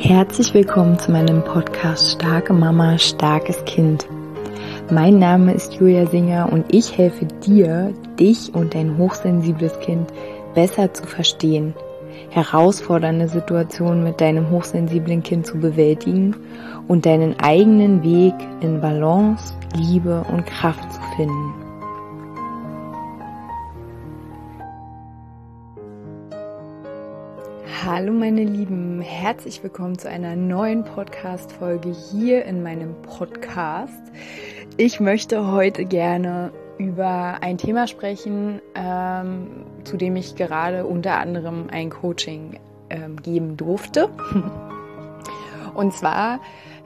Herzlich willkommen zu meinem Podcast Starke Mama, starkes Kind. Mein Name ist Julia Singer und ich helfe dir, dich und dein hochsensibles Kind besser zu verstehen, herausfordernde Situationen mit deinem hochsensiblen Kind zu bewältigen und deinen eigenen Weg in Balance, Liebe und Kraft zu finden. Hallo meine Lieben, herzlich willkommen zu einer neuen Podcast-Folge hier in meinem Podcast. Ich möchte heute gerne über ein Thema sprechen, zu dem ich gerade unter anderem ein Coaching geben durfte. Und zwar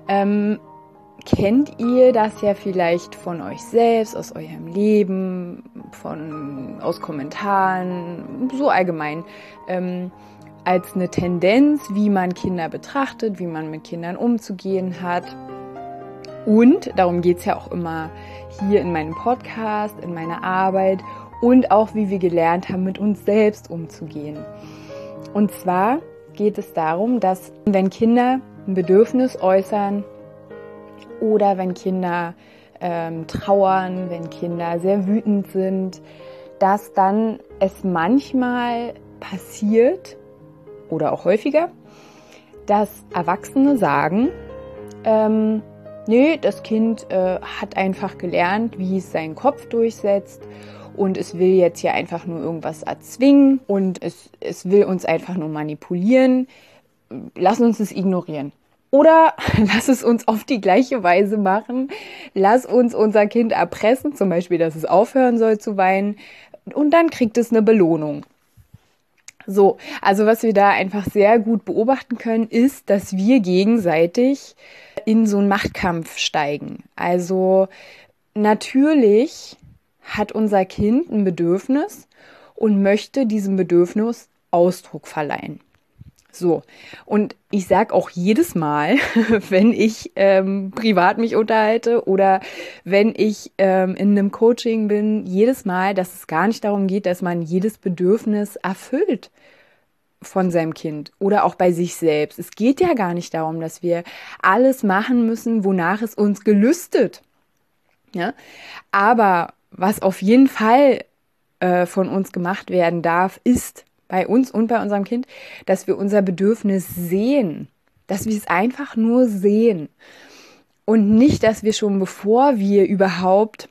kennt ihr das ja vielleicht von euch selbst, aus eurem Leben, aus Kommentaren, so allgemein, als eine Tendenz, wie man Kinder betrachtet, wie man mit Kindern umzugehen hat. Und darum geht's ja auch immer hier in meinem Podcast, in meiner Arbeit und auch, wie wir gelernt haben, mit uns selbst umzugehen. Und zwar geht es darum, dass wenn Kinder ein Bedürfnis äußern oder wenn Kinder trauern, wenn Kinder sehr wütend sind, dass dann es manchmal passiert, oder auch häufiger, dass Erwachsene sagen, nee, das Kind hat einfach gelernt, wie es seinen Kopf durchsetzt und es will jetzt hier einfach nur irgendwas erzwingen und es will uns einfach nur manipulieren. Lass uns es ignorieren. Oder lass es uns auf die gleiche Weise machen. Lass uns unser Kind erpressen, zum Beispiel, dass es aufhören soll zu weinen und dann kriegt es eine Belohnung. So, also was wir da einfach sehr gut beobachten können, ist, dass wir gegenseitig in so einen Machtkampf steigen. Also natürlich hat unser Kind ein Bedürfnis und möchte diesem Bedürfnis Ausdruck verleihen. So, und ich sage auch jedes Mal, wenn ich privat mich unterhalte oder wenn ich in einem Coaching bin, jedes Mal, dass es gar nicht darum geht, dass man jedes Bedürfnis erfüllt von seinem Kind oder auch bei sich selbst. Es geht ja gar nicht darum, dass wir alles machen müssen, wonach es uns gelüstet. Ja? Aber was auf jeden Fall von uns gemacht werden darf, ist, bei uns und bei unserem Kind, dass wir unser Bedürfnis sehen, dass wir es einfach nur sehen und nicht, dass wir schon bevor wir überhaupt,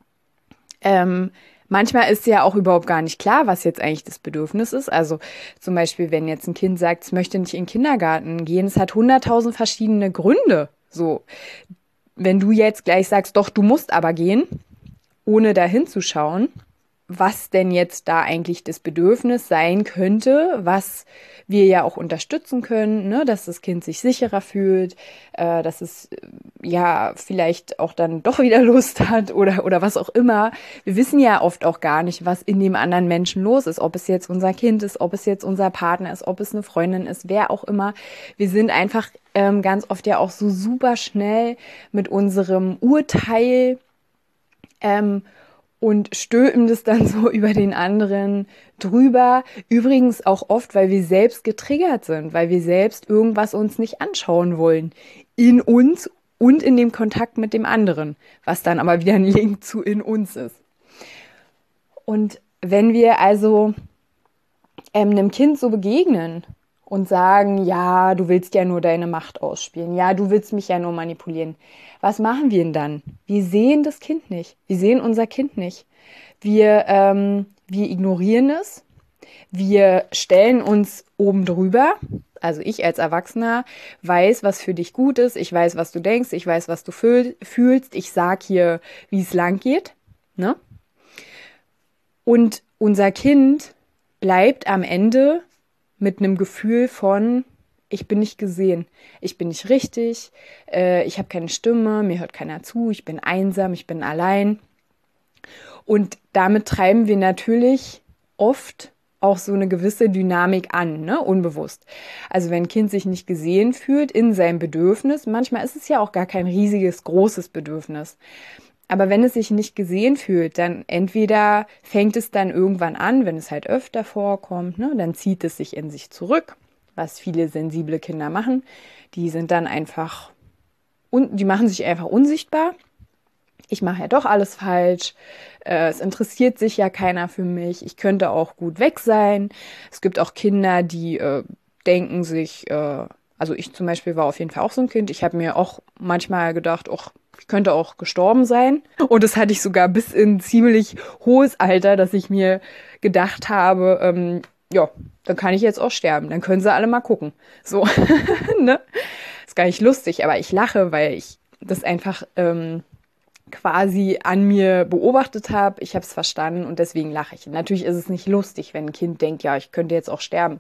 manchmal ist ja auch überhaupt gar nicht klar, was jetzt eigentlich das Bedürfnis ist. Also zum Beispiel, wenn jetzt ein Kind sagt, es möchte nicht in den Kindergarten gehen, es hat 100.000 verschiedene Gründe. So, wenn du jetzt gleich sagst, doch, du musst aber gehen, ohne da hinzuschauen, was denn jetzt da eigentlich das Bedürfnis sein könnte, was wir ja auch unterstützen können, ne? Dass das Kind sich sicherer fühlt, dass es ja vielleicht auch dann doch wieder Lust hat oder was auch immer. Wir wissen ja oft auch gar nicht, was in dem anderen Menschen los ist, ob es jetzt unser Kind ist, ob es jetzt unser Partner ist, ob es eine Freundin ist, wer auch immer. Wir sind einfach ganz oft ja auch so super schnell mit unserem Urteil und stülpen das dann so über den anderen drüber. Übrigens auch oft, weil wir selbst getriggert sind, weil wir selbst irgendwas uns nicht anschauen wollen. In uns und in dem Kontakt mit dem anderen, was dann aber wieder ein Link zu in uns ist. Und wenn wir also einem Kind so begegnen und sagen, ja, du willst ja nur deine Macht ausspielen, ja, du willst mich ja nur manipulieren. Was machen wir denn dann? Wir sehen das Kind nicht. Wir sehen unser Kind nicht. Wir ignorieren es. Wir stellen uns oben drüber. Also ich als Erwachsener weiß, was für dich gut ist. Ich weiß, was du denkst. Ich weiß, was du fühlst. Ich sag hier, wie es lang geht. Ne? Und unser Kind bleibt am Ende mit einem Gefühl von, ich bin nicht gesehen, ich bin nicht richtig, ich habe keine Stimme, mir hört keiner zu, ich bin einsam, ich bin allein. Und damit treiben wir natürlich oft auch so eine gewisse Dynamik an, ne? Unbewusst. Also wenn ein Kind sich nicht gesehen fühlt in seinem Bedürfnis, manchmal ist es ja auch gar kein riesiges, großes Bedürfnis. Aber wenn es sich nicht gesehen fühlt, dann entweder fängt es dann irgendwann an, wenn es halt öfter vorkommt, ne, dann zieht es sich in sich zurück, was viele sensible Kinder machen. Die sind dann einfach, die machen sich einfach unsichtbar. Ich mache ja doch alles falsch. Es interessiert sich ja keiner für mich. Ich könnte auch gut weg sein. Es gibt auch Kinder, die denken sich, also ich zum Beispiel war auf jeden Fall auch so ein Kind. Ich habe mir auch manchmal gedacht, ach, ich könnte auch gestorben sein. Und das hatte ich sogar bis in ziemlich hohes Alter, dass ich mir gedacht habe, ja, dann kann ich jetzt auch sterben. Dann können sie alle mal gucken. So, ne? Ist gar nicht lustig, aber ich lache, weil ich das einfach quasi an mir beobachtet habe. Ich habe es verstanden und deswegen lache ich. Natürlich ist es nicht lustig, wenn ein Kind denkt, ja, ich könnte jetzt auch sterben.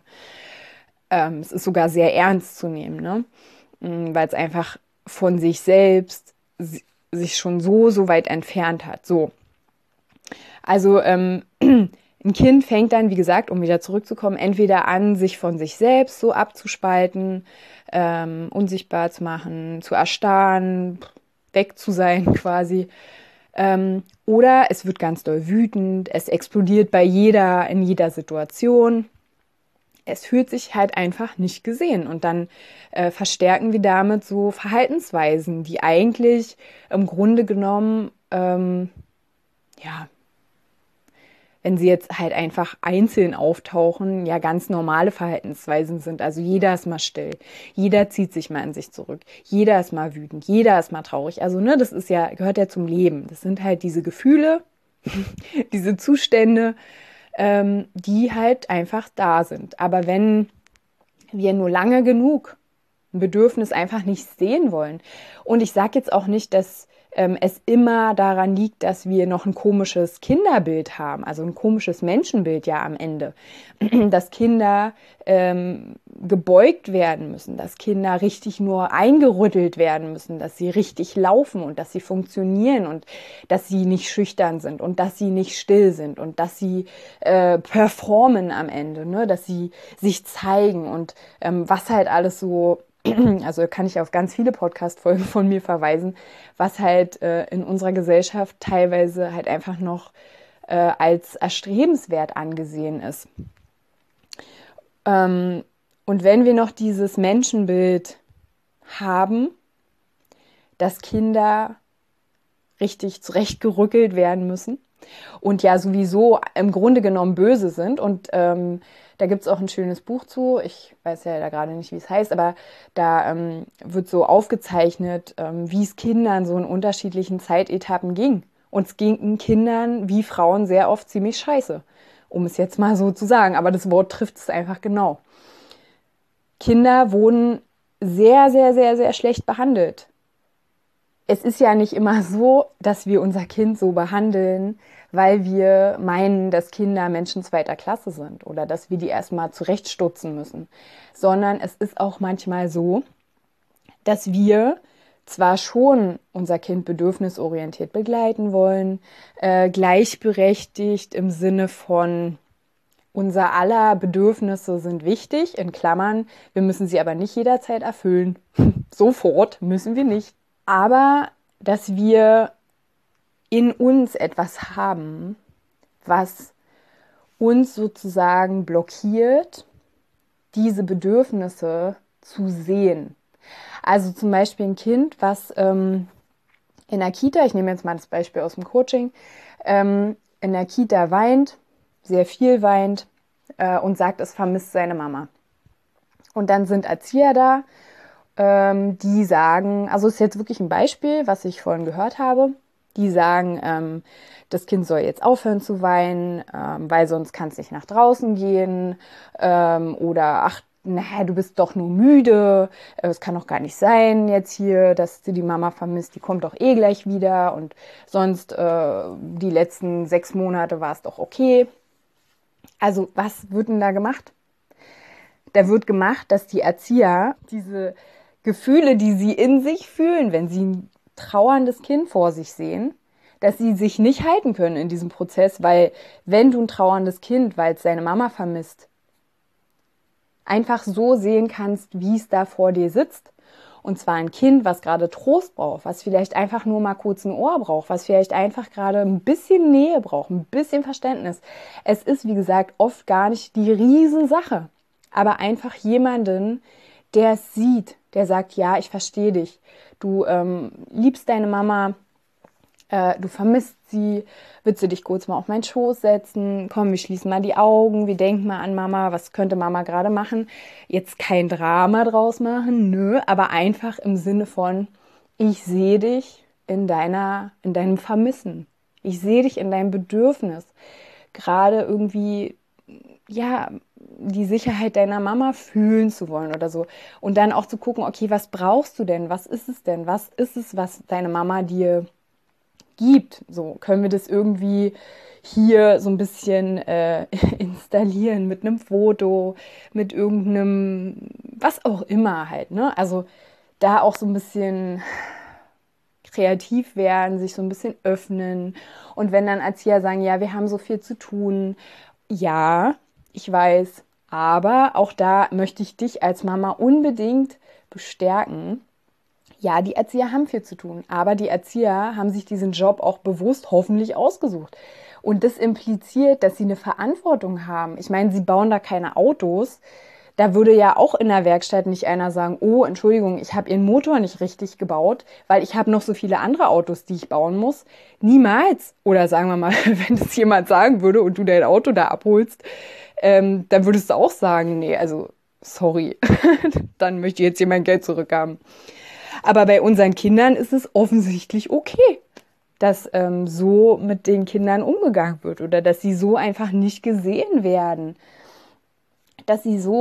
Es ist sogar sehr ernst zu nehmen, ne? Weil es einfach von sich selbst sich schon so weit entfernt hat. So. Also ein Kind fängt dann, wie gesagt, um wieder zurückzukommen, entweder an, sich von sich selbst so abzuspalten, unsichtbar zu machen, zu erstarren, weg zu sein quasi. Oder es wird ganz doll wütend, es explodiert in jeder Situation. Es fühlt sich halt einfach nicht gesehen. Und dann verstärken wir damit so Verhaltensweisen, die eigentlich im Grunde genommen, ja, wenn sie jetzt halt einfach einzeln auftauchen, ja ganz normale Verhaltensweisen sind. Also jeder ist mal still, jeder zieht sich mal in sich zurück, jeder ist mal wütend, jeder ist mal traurig. Also ne, das ist ja, gehört ja zum Leben. Das sind halt diese Gefühle, diese Zustände, die halt einfach da sind. Aber wenn wir nur lange genug ein Bedürfnis einfach nicht sehen wollen, und ich sage jetzt auch nicht, dass es immer daran liegt, dass wir noch ein komisches Kinderbild haben, also ein komisches Menschenbild ja am Ende, dass Kinder gebeugt werden müssen, dass Kinder richtig nur eingerüttelt werden müssen, dass sie richtig laufen und dass sie funktionieren und dass sie nicht schüchtern sind und dass sie nicht still sind und dass sie performen am Ende, ne? Dass sie sich zeigen und was halt alles so, also kann ich auf ganz viele Podcast-Folgen von mir verweisen, was halt in unserer Gesellschaft teilweise halt einfach noch als erstrebenswert angesehen ist. Und wenn wir noch dieses Menschenbild haben, dass Kinder richtig zurechtgerückelt werden müssen und ja sowieso im Grunde genommen böse sind. Und da gibt es auch ein schönes Buch zu. Ich weiß ja da gerade nicht, wie es heißt, aber da wird so aufgezeichnet, wie es Kindern so in unterschiedlichen Zeitetappen ging. Und es ging Kindern wie Frauen sehr oft ziemlich scheiße, um es jetzt mal so zu sagen. Aber das Wort trifft es einfach genau. Kinder wurden sehr, sehr, sehr, sehr schlecht behandelt. Es ist ja nicht immer so, dass wir unser Kind so behandeln, weil wir meinen, dass Kinder Menschen zweiter Klasse sind oder dass wir die erstmal zurechtstutzen müssen, sondern es ist auch manchmal so, dass wir zwar schon unser Kind bedürfnisorientiert begleiten wollen, gleichberechtigt im Sinne von unser aller Bedürfnisse sind wichtig, in Klammern, wir müssen sie aber nicht jederzeit erfüllen. Sofort müssen wir nicht. Aber dass wir in uns etwas haben, was uns sozusagen blockiert, diese Bedürfnisse zu sehen. Also zum Beispiel ein Kind, was in der Kita, ich nehme jetzt mal das Beispiel aus dem Coaching, in der Kita weint, sehr viel weint und sagt, es vermisst seine Mama. Und dann sind Erzieher da, die sagen, also ist jetzt wirklich ein Beispiel, was ich vorhin gehört habe, die sagen, das Kind soll jetzt aufhören zu weinen, weil sonst kann es nicht nach draußen gehen oder ach, naja, du bist doch nur müde, es kann doch gar nicht sein jetzt hier, dass du die Mama vermisst, die kommt doch eh gleich wieder und sonst die letzten 6 Monate war es doch okay. Also was wird denn da gemacht? Da wird gemacht, dass die Erzieher diese Gefühle, die sie in sich fühlen, wenn sie ein trauerndes Kind vor sich sehen, dass sie sich nicht halten können in diesem Prozess, weil wenn du ein trauerndes Kind, weil es seine Mama vermisst, einfach so sehen kannst, wie es da vor dir sitzt, und zwar ein Kind, was gerade Trost braucht, was vielleicht einfach nur mal kurz ein Ohr braucht, was vielleicht einfach gerade ein bisschen Nähe braucht, ein bisschen Verständnis. Es ist, wie gesagt, oft gar nicht die Riesensache. aber einfach jemanden, der es sieht, der sagt, ja, ich verstehe dich. Du liebst deine Mama, du vermisst sie, willst du dich kurz mal auf meinen Schoß setzen? Komm, wir schließen mal die Augen, wir denken mal an Mama, was könnte Mama gerade machen? Jetzt kein Drama draus machen, nö, aber einfach im Sinne von, ich sehe dich in deinem Vermissen. Ich sehe dich in deinem Bedürfnis. Gerade irgendwie, ja, die Sicherheit deiner Mama fühlen zu wollen oder so. Und dann auch zu gucken, okay, was brauchst du denn? Was ist es denn? Was ist es, was deine Mama dir gibt? So, können wir das irgendwie hier so ein bisschen installieren mit einem Foto, mit irgendeinem, was auch immer halt, ne? Also da auch so ein bisschen kreativ werden, sich so ein bisschen öffnen. Und wenn dann Erzieher sagen, ja, wir haben so viel zu tun, ja, ich weiß, aber auch da möchte ich dich als Mama unbedingt bestärken. Ja, die Erzieher haben viel zu tun, aber die Erzieher haben sich diesen Job auch bewusst hoffentlich ausgesucht. Und das impliziert, dass sie eine Verantwortung haben. Ich meine, sie bauen da keine Autos. Da würde ja auch in der Werkstatt nicht einer sagen, oh, Entschuldigung, ich habe Ihren Motor nicht richtig gebaut, weil ich habe noch so viele andere Autos, die ich bauen muss. Niemals. Oder sagen wir mal, wenn das jemand sagen würde und du dein Auto da abholst, dann würdest du auch sagen, nee, also sorry, dann möchte ich jetzt hier mein Geld zurückhaben. Aber bei unseren Kindern ist es offensichtlich okay, dass so mit den Kindern umgegangen wird oder dass sie so einfach nicht gesehen werden. Dass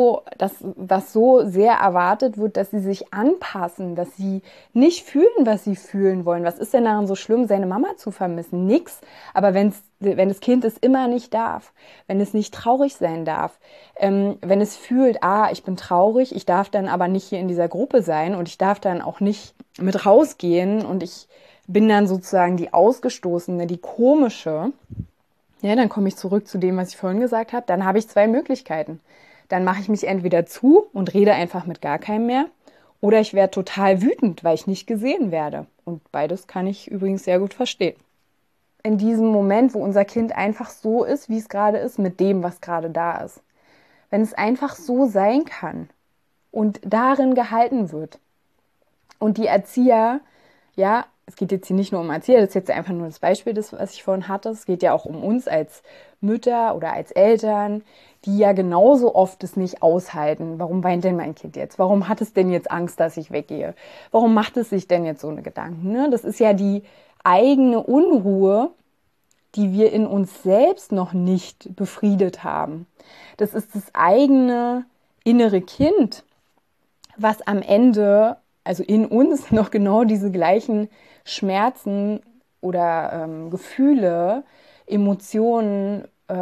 das so sehr erwartet wird, dass sie sich anpassen, dass sie nicht fühlen, was sie fühlen wollen. Was ist denn daran so schlimm, seine Mama zu vermissen? Nix. Aber wenn das Kind es immer nicht darf, wenn es nicht traurig sein darf, wenn es fühlt, ich bin traurig, ich darf dann aber nicht hier in dieser Gruppe sein und ich darf dann auch nicht mit rausgehen und ich bin dann sozusagen die Ausgestoßene, die Komische, ja, dann komme ich zurück zu dem, was ich vorhin gesagt habe. Dann habe ich zwei Möglichkeiten. Dann mache ich mich entweder zu und rede einfach mit gar keinem mehr, oder ich werde total wütend, weil ich nicht gesehen werde. Und beides kann ich übrigens sehr gut verstehen. In diesem Moment, wo unser Kind einfach so ist, wie es gerade ist, mit dem, was gerade da ist. Wenn es einfach so sein kann und darin gehalten wird. Und die Erzieher, ja, es geht jetzt hier nicht nur um Erzieher, das ist jetzt einfach nur das Beispiel, das, was ich vorhin hatte. Es geht ja auch um uns als Mütter oder als Eltern, die ja genauso oft es nicht aushalten. Warum weint denn mein Kind jetzt? Warum hat es denn jetzt Angst, dass ich weggehe? Warum macht es sich denn jetzt so eine Gedanken? Ne? Das ist ja die eigene Unruhe, die wir in uns selbst noch nicht befriedet haben. Das ist das eigene innere Kind, was am Ende, also in uns, noch genau diese gleichen Schmerzen oder Gefühle, Emotionen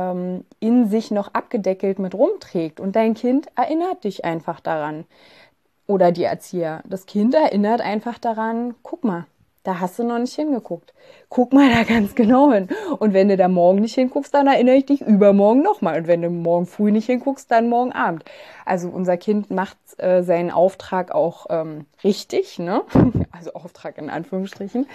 in sich noch abgedeckelt mit rumträgt. Und dein Kind erinnert dich einfach daran. Oder die Erzieher. Das Kind erinnert einfach daran, guck mal, da hast du noch nicht hingeguckt. Guck mal da ganz genau hin. Und wenn du da morgen nicht hinguckst, dann erinnere ich dich übermorgen nochmal. Und wenn du morgen früh nicht hinguckst, dann morgen Abend. Also unser Kind macht seinen Auftrag auch richtig, ne? Also Auftrag in Anführungsstrichen.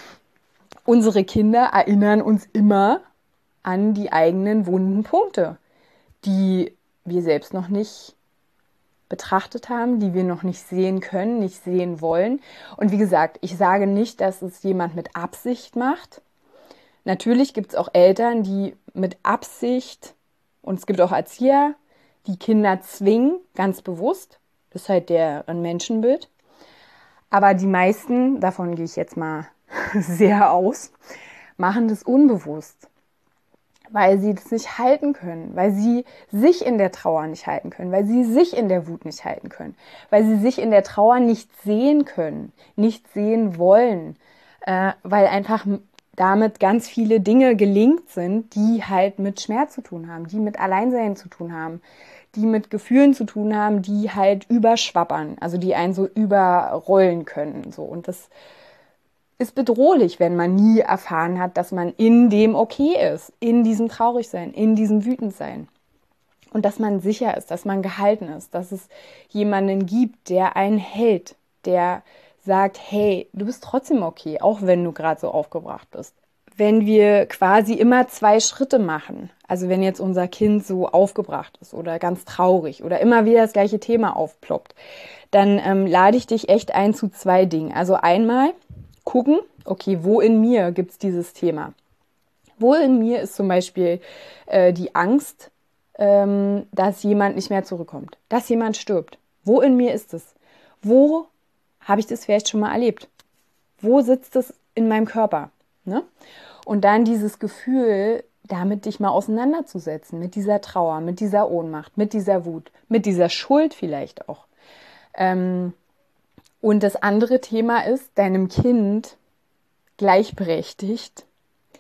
Unsere Kinder erinnern uns immer an die eigenen wunden Punkte, die wir selbst noch nicht betrachtet haben, die wir noch nicht sehen können, nicht sehen wollen. Und wie gesagt, ich sage nicht, dass es jemand mit Absicht macht. Natürlich gibt es auch Eltern, die mit Absicht, und es gibt auch Erzieher, die Kinder zwingen, ganz bewusst. Das ist halt deren Menschenbild. Aber die meisten, davon gehe ich jetzt mal sehr aus, machen das unbewusst, weil sie das nicht halten können, weil sie sich in der Trauer nicht halten können, weil sie sich in der Wut nicht halten können, weil sie sich in der Trauer nicht sehen können, nicht sehen wollen, weil einfach damit ganz viele Dinge gelingt sind, die halt mit Schmerz zu tun haben, die mit Alleinsein zu tun haben, die mit Gefühlen zu tun haben, die halt überschwappern, also die einen so überrollen können, so. Und das ist bedrohlich, wenn man nie erfahren hat, dass man in dem okay ist, in diesem Traurigsein, in diesem Wütendsein. Und dass man sicher ist, dass man gehalten ist, dass es jemanden gibt, der einen hält, der sagt, hey, du bist trotzdem okay, auch wenn du gerade so aufgebracht bist. wenn wir quasi immer 2 Schritte machen. Also wenn jetzt unser Kind so aufgebracht ist oder ganz traurig oder immer wieder das gleiche Thema aufploppt, dann lade ich dich echt ein zu 2 Dingen. Also einmal gucken, okay, wo in mir gibt's dieses Thema? Wo in mir ist zum Beispiel die Angst, dass jemand nicht mehr zurückkommt, dass jemand stirbt? Wo in mir ist es? Wo habe ich das vielleicht schon mal erlebt? Wo sitzt es in meinem Körper? Ne? Und dann dieses Gefühl, damit dich mal auseinanderzusetzen, mit dieser Trauer, mit dieser Ohnmacht, mit dieser Wut, mit dieser Schuld vielleicht auch. Und das andere Thema ist, deinem Kind gleichberechtigt,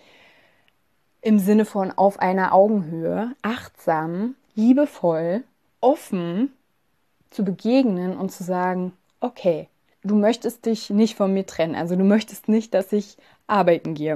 im Sinne von auf einer Augenhöhe, achtsam, liebevoll, offen zu begegnen und zu sagen, okay, du möchtest dich nicht von mir trennen, also du möchtest nicht, dass ich arbeiten gehe.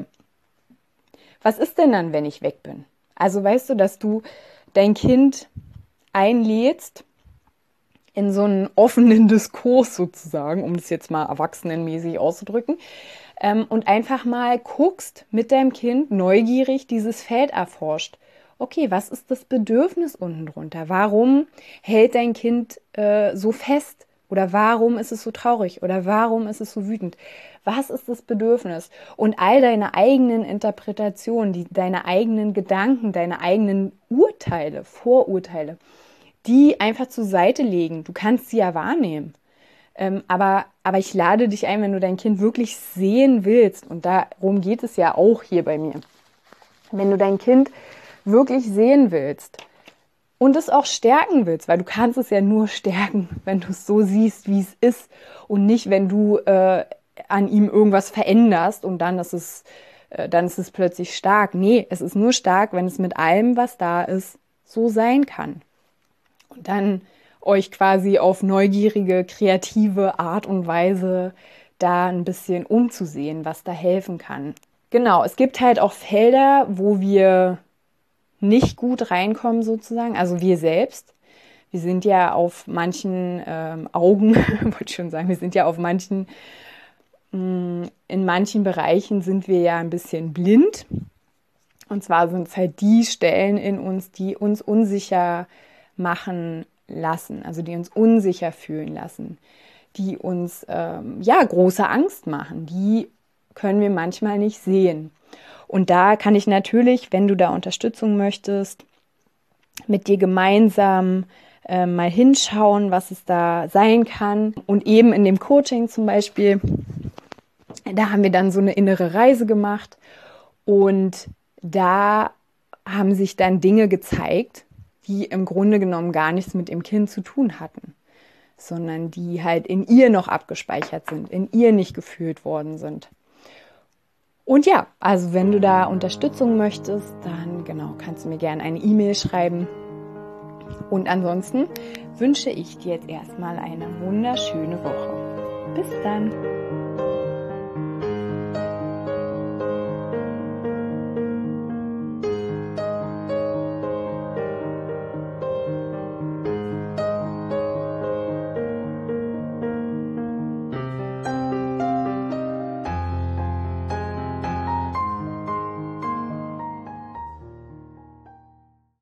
Was ist denn dann, wenn ich weg bin? Also weißt du, dass du dein Kind einlädst in so einen offenen Diskurs sozusagen, um das jetzt mal erwachsenenmäßig auszudrücken, und einfach mal guckst mit deinem Kind neugierig dieses Feld erforscht. Okay, was ist das Bedürfnis unten drunter? Warum hält dein Kind so fest? Oder warum ist es so traurig? Oder warum ist es so wütend? Was ist das Bedürfnis? Und all deine eigenen Interpretationen, deine eigenen Gedanken, deine eigenen Urteile, Vorurteile, die einfach zur Seite legen. Du kannst sie ja wahrnehmen. Aber ich lade dich ein, wenn du dein Kind wirklich sehen willst, und darum geht es ja auch hier bei mir, wenn du dein Kind wirklich sehen willst und es auch stärken willst, weil du kannst es ja nur stärken, wenn du es so siehst, wie es ist, und nicht, wenn du an ihm irgendwas veränderst und dann ist es plötzlich stark. Nee, es ist nur stark, wenn es mit allem, was da ist, so sein kann. Und dann euch quasi auf neugierige, kreative Art und Weise da ein bisschen umzusehen, was da helfen kann. Genau, es gibt halt auch Felder, wo wir nicht gut reinkommen sozusagen, also wir selbst. Wir sind ja auf manchen Augen, wollte ich schon sagen, wir sind ja auf manchen, in manchen Bereichen sind wir ja ein bisschen blind. Und zwar sind es halt die Stellen in uns, die uns unsicher machen lassen, also die uns unsicher fühlen lassen, die uns große Angst machen, die können wir manchmal nicht sehen. Und da kann ich natürlich, wenn du da Unterstützung möchtest, mit dir gemeinsam mal hinschauen, was es da sein kann. Und eben in dem Coaching zum Beispiel, da haben wir dann so eine innere Reise gemacht und da haben sich dann Dinge gezeigt, die im Grunde genommen gar nichts mit dem Kind zu tun hatten, sondern die halt in ihr noch abgespeichert sind, in ihr nicht gefühlt worden sind. Und ja, also wenn du da Unterstützung möchtest, dann genau, kannst du mir gerne eine E-Mail schreiben. Und ansonsten wünsche ich dir jetzt erstmal eine wunderschöne Woche. Bis dann!